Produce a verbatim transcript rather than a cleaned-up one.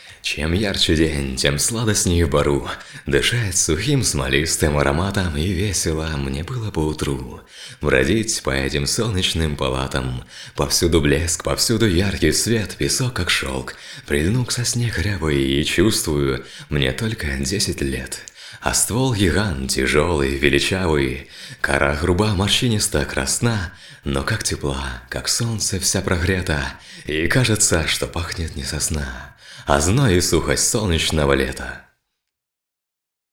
Чем ярче день, тем сладостнее в бару. Дышать сухим смолистым ароматом и весело мне было поутру. Бродить по этим солнечным палатам. Повсюду блеск, повсюду яркий свет, песок как шелк. Прильну к сосне хрябой и чувствую, мне только десять лет. А ствол гигант тяжелый, величавый, кора груба, морщиниста, красна, но как тепла, как солнце вся прогрета, и кажется, что пахнет не сосна, а зной и сухость солнечного лета.